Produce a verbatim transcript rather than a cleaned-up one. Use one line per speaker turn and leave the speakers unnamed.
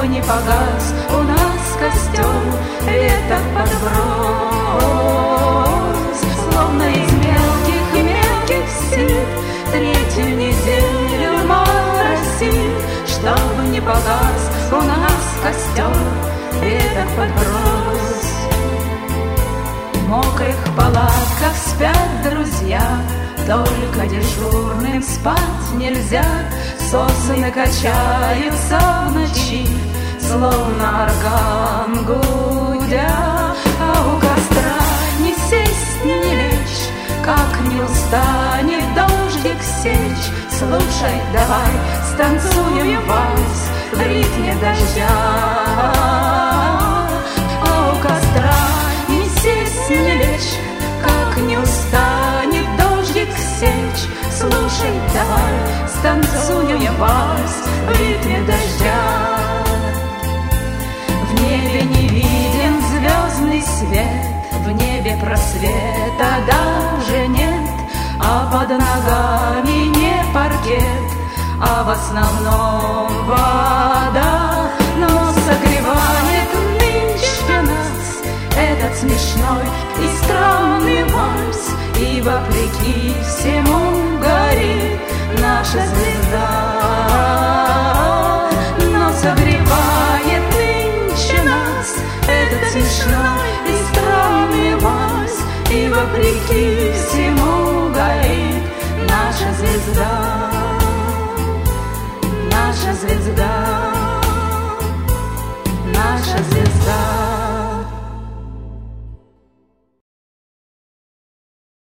чтобы не погас у нас костер, веток подброс. Словно из мелких и мелких сил третью неделю моросит, чтобы не погас у нас костер, веток подброс. В мокрых палатках спят друзья, только дежурным спать нельзя. Сосны качаются в ночи, словно орган гудя. А у костра не сесть, не лечь, как не устанет дождик сечь. Слушай, давай станцуем вальс в ритме дождя. А у костра не сесть, не лечь, как не устанет дождик сечь. Слушай, давай станцуем вальс в ритме дождя. В небе не виден звездный свет, в небе просвета даже нет, а под ногами не паркет, а в основном вода. Но согревает нынче нас этот смешной и странный вальс, и вопреки всему горит наша звезда. Но согревает нынче нас этот смешной и странный вальс, и вопреки всему горит наша звезда, наша звезда.